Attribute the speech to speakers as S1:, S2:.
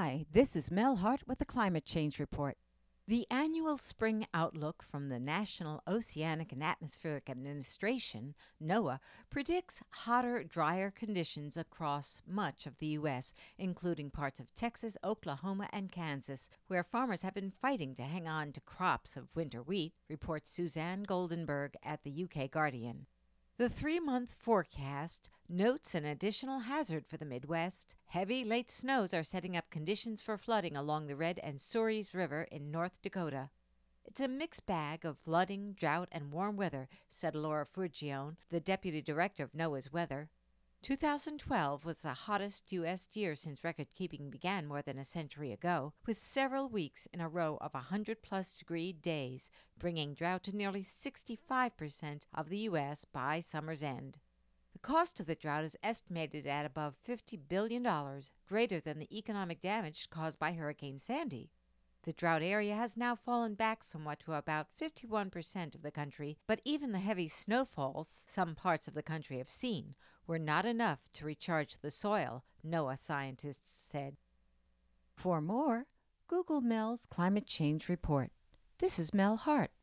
S1: Hi, this is Mel Hart with the Climate Change Report. The annual spring outlook from the National Oceanic and Atmospheric Administration, NOAA, predicts hotter, drier conditions across much of the U.S., including parts of Texas, Oklahoma, and Kansas, where farmers have been fighting to hang on to crops of winter wheat, reports Suzanne Goldenberg at the UK Guardian. The 3-month forecast notes an additional hazard for the Midwest. Heavy late snows are setting up conditions for flooding along the Red and Souris River in North Dakota. It's a mixed bag of flooding, drought, and warm weather, said Laura Furgione, the deputy director of NOAA's weather. 2012 was the hottest U.S. year since record-keeping began more than a century ago, with several weeks in a row of 100-plus degree days, bringing drought to nearly 65% of the U.S. by summer's end. The cost of the drought is estimated at above $50 billion, greater than the economic damage caused by Hurricane Sandy. The drought area has now fallen back somewhat to about 51% of the country, but even the heavy snowfalls some parts of the country have seen were not enough to recharge the soil, NOAA scientists said. For more, Google Mel's Climate Change Report. This is Mel Hart.